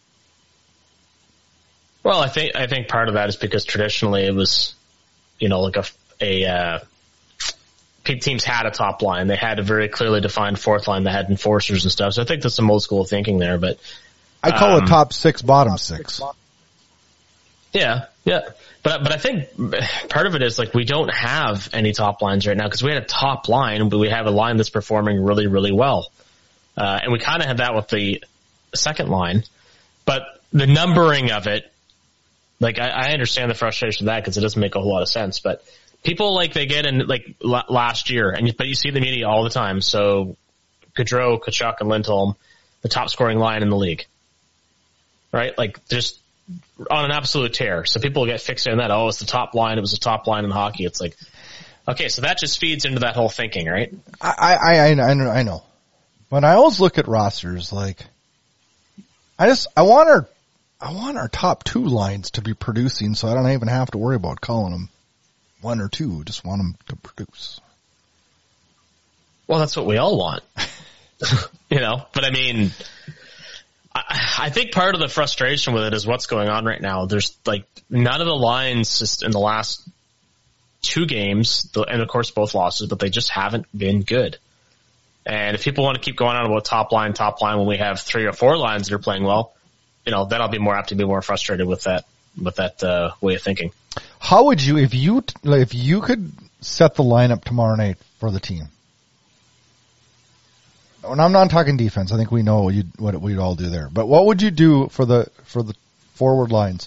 Well, I think I think part of that is because traditionally it was, you know, like a a uh, teams had a top line. They had a very clearly defined fourth line that had enforcers and stuff. So I think there's some old school thinking there. But I call um, it top six, bottom six. Yeah, yeah. But but I think part of it is like we don't have any top lines right now because we had a top line, but we have a line that's performing really, really well. Uh, and we kind of had that with the second line, but the numbering of it, like I, I understand the frustration of that because it doesn't make a whole lot of sense. But people like they get in like l- last year, and you, but you see the media all the time. So Gaudreau, Tkachuk, and Lindholm, the top scoring line in the league, right? Like just on an absolute tear. So people get fixated on that. Oh, it's the top line. It was the top line in hockey. It's like, okay, so that just feeds into that whole thinking, right? I I I, I know. I know. When I always look at rosters, like, I just, I want our, I want our top two lines to be producing so I don't even have to worry about calling them one or two. Just want them to produce. Well, that's what we all want. You know, but I mean, I, I think part of the frustration with it is what's going on right now. There's like none of the lines just in the last two games, and of course both losses, but they just haven't been good. And if people want to keep going on about top line, top line when we have three or four lines that are playing well, you know, then I'll be more apt to be more frustrated with that, with that, uh, way of thinking. How would you, if you, if you could set the lineup tomorrow night for the team? And I'm not talking defense. I think we know what you what we'd all do there. But what would you do for the, for the forward lines?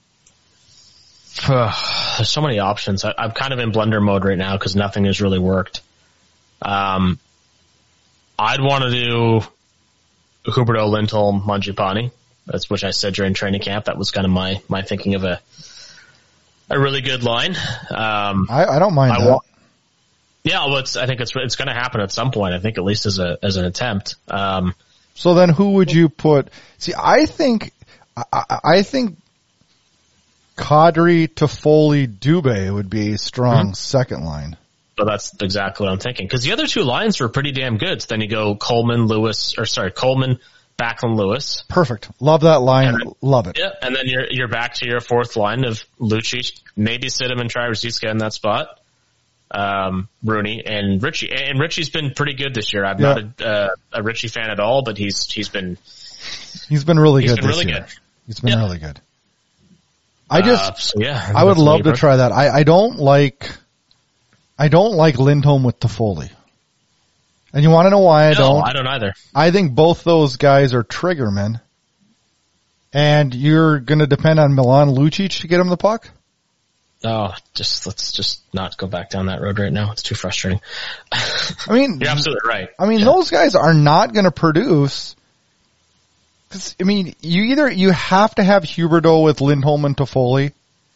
There's so many options. I, I'm kind of in blender mode right now because nothing has really worked. Um, I'd want to do Huberdeau, Lindholm, Mangiapane. That's which I said during training camp. That was kind of my, my thinking of a a really good line. Um, I, I don't mind I that. Wa- yeah, well, it's, I think it's it's going to happen at some point. I think at least as a as an attempt. Um, so then, who would you put? See, I think I, I think Kadri, Toffoli, Dubé would be a strong mm-hmm. second line. But that's exactly what I'm thinking. Because the other two lines were pretty damn good. So then you go Coleman, Lewis, or sorry, Coleman, Backlund, Lewis. Perfect. Love that line. Then, Love it. Yeah, and then you're you're back to your fourth line of Lucic, maybe sit him and try Ruzicka in that spot. Um, Rooney and Richie. And Richie's been pretty good this year. I'm yeah. not a, uh, a Richie fan at all, but he's he's been he's been really he's good. Been this really year. good. He's been yeah. really good. I just, uh, so yeah, I would love to try that. I, I don't like. I don't like Lindholm with Toffoli. And you want to know why I no, don't? I don't either. I think both those guys are triggermen. And you're going to depend on Milan Lucic to get him the puck? Oh, just let's just not go back down that road right now. It's too frustrating. I mean, you're absolutely right. I mean, yeah. those guys are not going to produce. Cause, I mean, you either, you have to have Huberdeau with Lindholm and Toffoli,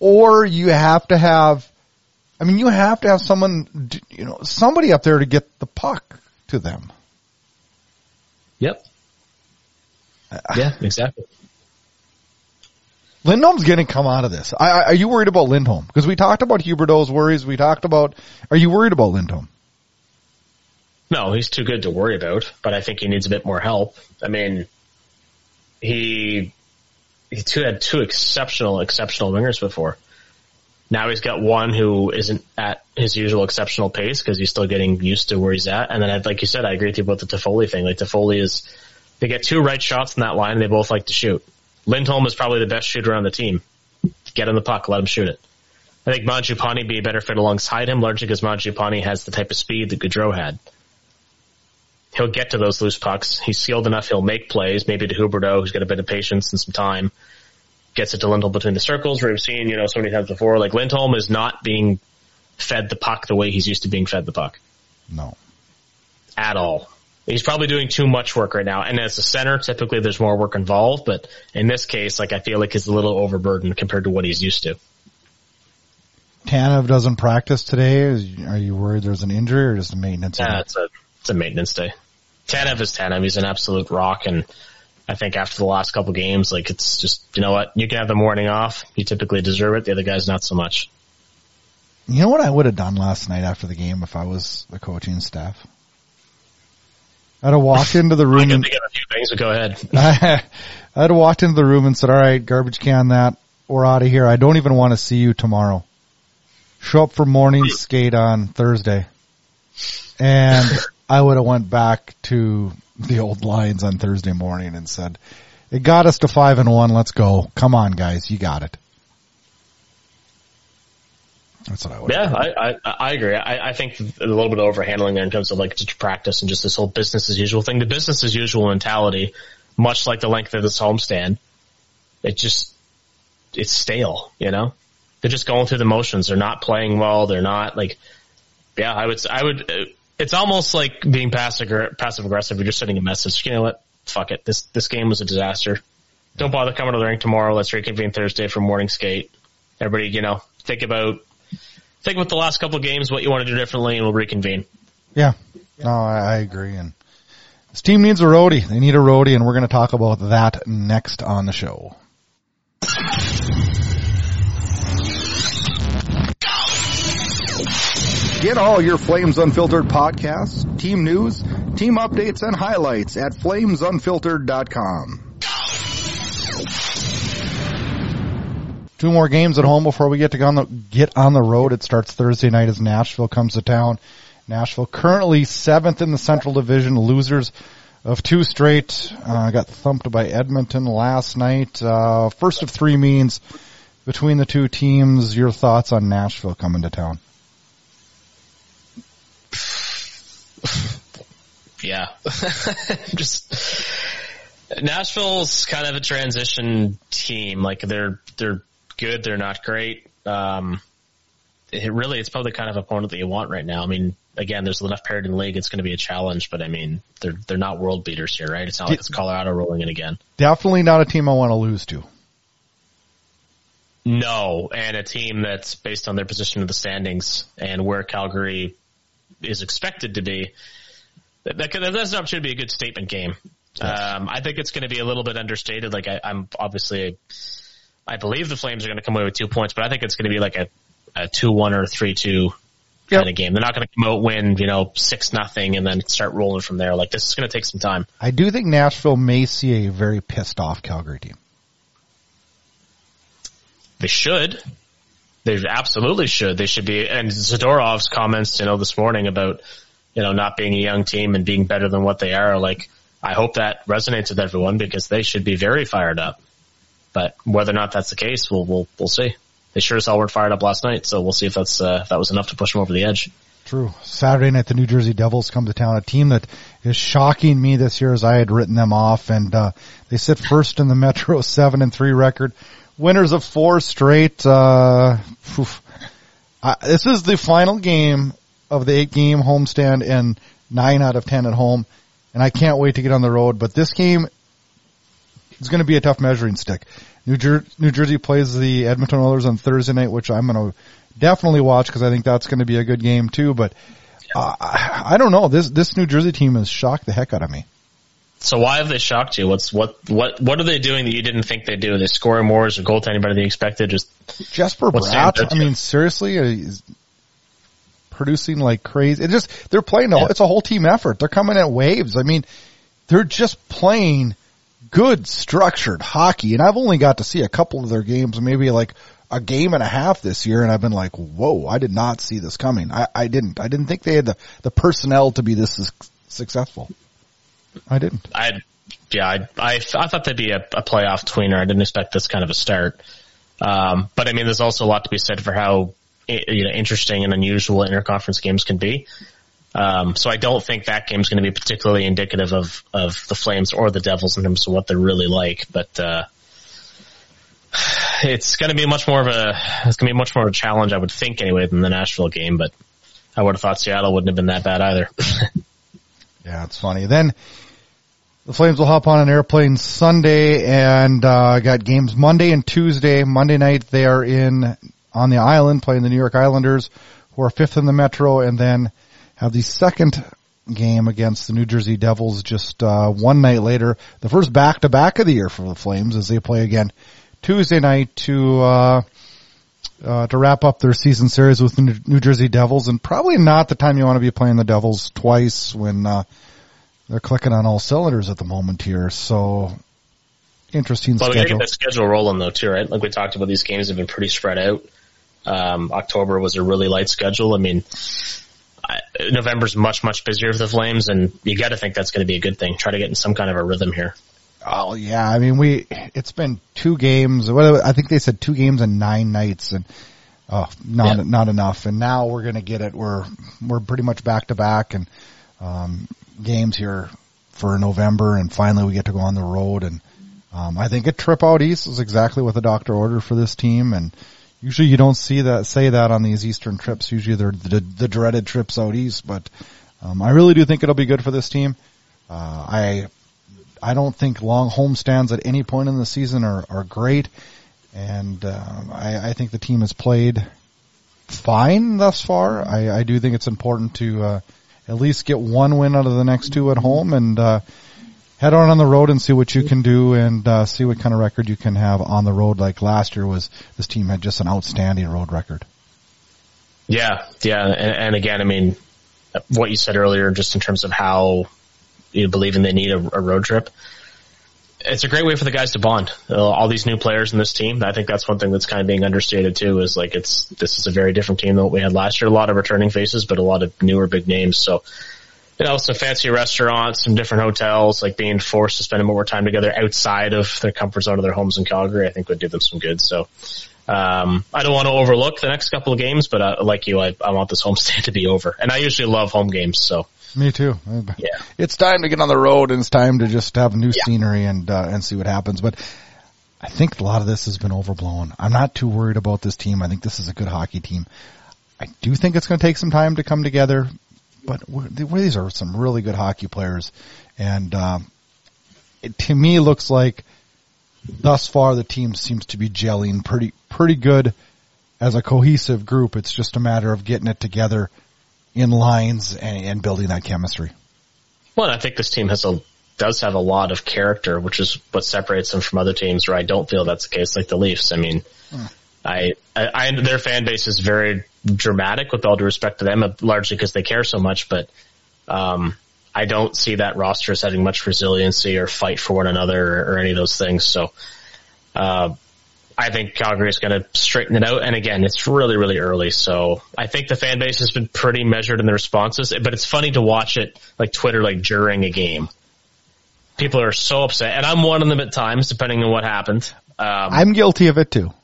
or you have to have, I mean, you have to have someone, you know, somebody up there to get the puck to them. Yep. Yeah, exactly. Lindholm's going to come out of this. I, I, are you worried about Lindholm? Because we talked about Huberdeau's worries. We talked about, are you worried about Lindholm? No, he's too good to worry about, but I think he needs a bit more help. I mean, he, he two, had two exceptional, exceptional wingers before. Now he's got one who isn't at his usual exceptional pace because he's still getting used to where he's at. And then, I, like you said, I agree with you about the Toffoli thing. Like, Toffoli is, they get two right shots in that line and they both like to shoot. Lindholm is probably the best shooter on the team. Get him the puck, let him shoot it. I think Mangiapane be a better fit alongside him, largely because Mangiapane has the type of speed that Gaudreau had. He'll get to those loose pucks. He's skilled enough, he'll make plays, maybe to Huberdeau, who's got a bit of patience and some time. Gets it to Lindholm between the circles, where we've seen, you know, so many times before. Like, Lindholm is not being fed the puck the way he's used to being fed the puck. No. At all. He's probably doing too much work right now. And as a center, typically there's more work involved, but in this case, like, I feel like he's a little overburdened compared to what he's used to. Tanev doesn't practice today. Are you worried there's an injury or just a maintenance? Yeah, it's a, it's a maintenance day. Tanev is Tanev. He's an absolute rock, and I think after the last couple games, like, it's just, you know what, you can have the morning off. You typically deserve it. The other guys, not so much. You know what I would have done last night after the game if I was the coaching staff? I'd have walked into the room. I can think of a few things, but go ahead. I, I'd have walked into the room and said, all right, garbage can that. We're out of here. I don't even want to see you tomorrow. Show up for morning skate on Thursday. And I would have went back to the old lines on Thursday morning and said, it got us to five and one. Let's go. Come on, guys. You got it. That's what I would. Yeah, I, I, I agree. I, I think a little bit of overhandling there in terms of like just practice and just this whole business as usual thing. The business as usual mentality, much like the length of this homestand, it just, it's stale, you know? They're just going through the motions. They're not playing well. They're not like, yeah, I would, I would, it's almost like being passive, passive aggressive. You're just sending a message. You know what? Fuck it. This, this game was a disaster. Don't bother coming to the rink tomorrow. Let's reconvene Thursday for morning skate. Everybody, you know, think about, think about the last couple of games, what you want to do differently, and we'll reconvene. Yeah. No, I, I agree. And this team needs a roadie. They need a roadie, and we're going to talk about that next on the show. Get all your Flames Unfiltered podcasts, team news, team updates, and highlights at flames unfiltered dot com. Two more games at home before we get to go on the, get on the road. It starts Thursday night as Nashville comes to town. Nashville currently seventh in the Central Division, losers of two straight. Uh, got thumped by Edmonton last night. Uh, first of three means between the two teams. Your thoughts on Nashville coming to town? Yeah. Just Nashville's kind of a transition team. Like they're they're good, they're not great. Um it really it's probably the kind of opponent that you want right now. I mean, again, there's enough parity in the league, it's gonna be a challenge, but I mean they're they're not world beaters here, right? It's not like it's Colorado rolling in again. Definitely not a team I want to lose to. No, and a team that's based on their position in the standings and where Calgary is expected to be. That, that, that's an opportunity to be a good statement game. Yes. Um, I think it's going to be a little bit understated. Like I, I'm obviously, I believe the Flames are going to come away with two points, but I think it's going to be like a, a two one or three two kind of game. They're not going to come out win, you know, six nothing and then start rolling from there. Like this is going to take some time. I do think Nashville may see a very pissed off Calgary team. They should. They absolutely should. They should be. And Zadorov's comments, you know, this morning about, you know, not being a young team and being better than what they are. Like, I hope that resonates with everyone because they should be very fired up. But whether or not that's the case, we'll we'll we'll see. They sure as hell weren't fired up last night, so we'll see if that's uh, if that was enough to push them over the edge. True. Saturday night, the New Jersey Devils come to town, a team that is shocking me this year as I had written them off, and uh, they sit first in the Metro, seven and three record. Winners of four straight. Uh, I, this is the final game of the eight-game homestand and nine out of ten at home, and I can't wait to get on the road. But this game is going to be a tough measuring stick. New, Jer- New Jersey plays the Edmonton Oilers on Thursday night, which I'm going to definitely watch because I think that's going to be a good game too. But uh, I, I don't know. This this New Jersey team has shocked the heck out of me. So why have they shocked you? What's what what what are they doing that you didn't think they'd do? Are they scoring more? Is their goaltending better than you expected? Just Jesper Bratt. I mean, seriously, he's producing like crazy. It just they're playing. Yeah. It's a whole team effort. They're coming at waves. I mean, they're just playing good, structured hockey. And I've only got to see a couple of their games, maybe like a game and a half this year, and I've been like, whoa, I did not see this coming. I, I didn't. I didn't think they had the, the personnel to be this successful. I didn't. I, yeah, I, I, I thought they'd be a, a playoff tweener. I didn't expect this kind of a start. Um, but I mean, there's also a lot to be said for how, you know, interesting and unusual interconference games can be. Um, so I don't think that game's going to be particularly indicative of, of the Flames or the Devils in terms of what they're really like. But, uh, it's going to be much more of a, it's going to be much more of a challenge, I would think anyway, than the Nashville game. But I would have thought Seattle wouldn't have been that bad either. Yeah, it's funny. Then the Flames will hop on an airplane Sunday and uh got games Monday and Tuesday. Monday night they are in on the island playing the New York Islanders, who are fifth in the Metro, and then have the second game against the New Jersey Devils just uh one night later. The first back-to-back of the year for the Flames as they play again Tuesday night to uh uh to wrap up their season series with the New Jersey Devils, and probably not the time you want to be playing the Devils twice when uh they're clicking on all cylinders at the moment here. So interesting well, schedule. Well, we got to get that schedule rolling though too, right? Like we talked about, these games have been pretty spread out. Um, October was a really light schedule. I mean, I, November's much, much busier for the Flames, and you got to think that's going to be a good thing. Try to get in some kind of a rhythm here. Oh yeah. I mean, we, it's been two games. I think they said two games and nine nights, and oh, not, yeah. not enough. And now we're going to get it. We're, we're pretty much back to back and, um, games here for November, and finally we get to go on the road. And um, I think a trip out east is exactly what the doctor ordered for this team. And usually you don't see that say that on these eastern trips. Usually they're the, the dreaded trips out east. But um, I really do think it'll be good for this team. Uh, I I don't think long homestands at any point in the season are, are great, and uh, I, I think the team has played fine thus far. I, I do think it's important to uh, at least get one win out of the next two at home, and uh, head on on the road and see what you can do, and uh, see what kind of record you can have on the road. Like last year, was this team had just an outstanding road record. Yeah, yeah, and, and again, I mean, what you said earlier, just in terms of how you believing they need a, a road trip, it's a great way for the guys to bond. Uh, all these new players in this team, I think that's one thing that's kind of being understated too, is like it's, this is a very different team than what we had last year. A lot of returning faces, but a lot of newer big names. So, you know, some fancy restaurants, some different hotels, like being forced to spend more time together outside of their comfort zone of their homes in Calgary, I think would do them some good. So, um, I don't want to overlook the next couple of games, but uh, like you, I, I want this homestand to be over. And I usually love home games, so. Me too. Yeah. It's time to get on the road, and it's time to just have new yeah. scenery and uh, and see what happens. But I think a lot of this has been overblown. I'm not too worried about this team. I think this is a good hockey team. I do think it's going to take some time to come together, but we're, these are some really good hockey players, and um, it, to me, looks like thus far the team seems to be gelling pretty pretty good as a cohesive group. It's just a matter of getting it together in lines and, and building that chemistry. Well, I think this team has a does have a lot of character, which is what separates them from other teams where I don't feel that's the case, like the Leafs. I mean, hmm. I, I, I their fan base is very dramatic, with all due respect to them, largely because they care so much. But um, I don't see that roster as having much resiliency or fight for one another or, or any of those things. So. Uh, I think Calgary is going to straighten it out. And again, it's really, really early. So I think the fan base has been pretty measured in the responses, but it's funny to watch it like Twitter, like during a game. People are so upset, and I'm one of them at times, depending on what happened. Um, I'm guilty of it too.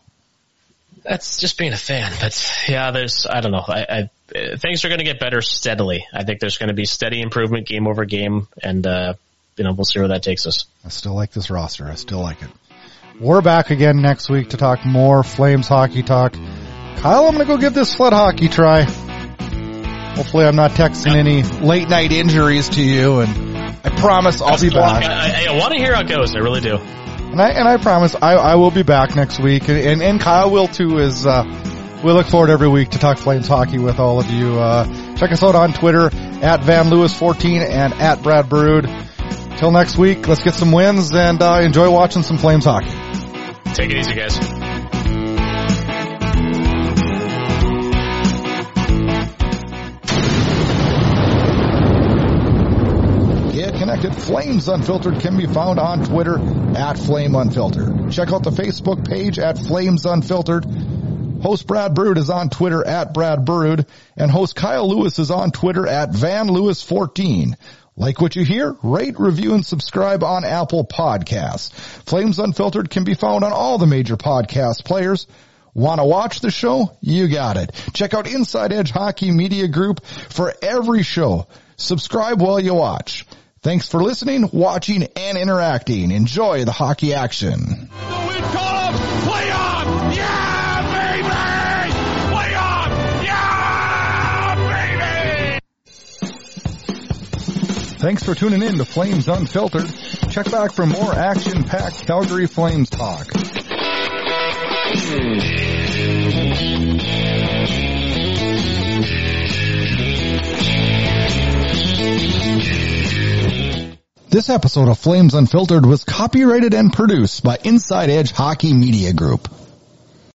That's just being a fan. But yeah, there's, I don't know. I, I, things are going to get better steadily. I think there's going to be steady improvement game over game. And, uh, you know, we'll see where that takes us. I still like this roster. I still like it. We're back again next week to talk more Flames hockey talk. Kyle, I'm going to go give this sled hockey try. Hopefully I'm not texting any late night injuries to you, and I promise I'll be back. I, I, I want to hear how it goes. I really do. And I, and I promise I, I will be back next week, and, and Kyle will too. Is uh, we look forward every week to talk Flames hockey with all of you. Uh, check us out on Twitter at Van Lewis fourteen and at Brad Baroud. Till next week, let's get some wins and uh, enjoy watching some Flames hockey. Take it easy, guys. Get connected. Flames Unfiltered can be found on Twitter at Flame Unfiltered. Check out the Facebook page at Flames Unfiltered. Host Brad Baroud is on Twitter at Brad Baroud, and host Kyle Lewis is on Twitter at Van Lewis fourteen. Like what you hear? Rate, review, and subscribe on Apple Podcasts. Flames Unfiltered can be found on all the major podcast players. Want to watch the show? You got it. Check out Inside Edge Hockey Media Group for every show. Subscribe while you watch. Thanks for listening, watching, and interacting. Enjoy the hockey action. The win column, play on! Yeah, baby! Play on! Yeah, baby! Thanks for tuning in to Flames Unfiltered. Check back for more action-packed Calgary Flames talk. This episode of Flames Unfiltered was copyrighted and produced by Inside Edge Hockey Media Group.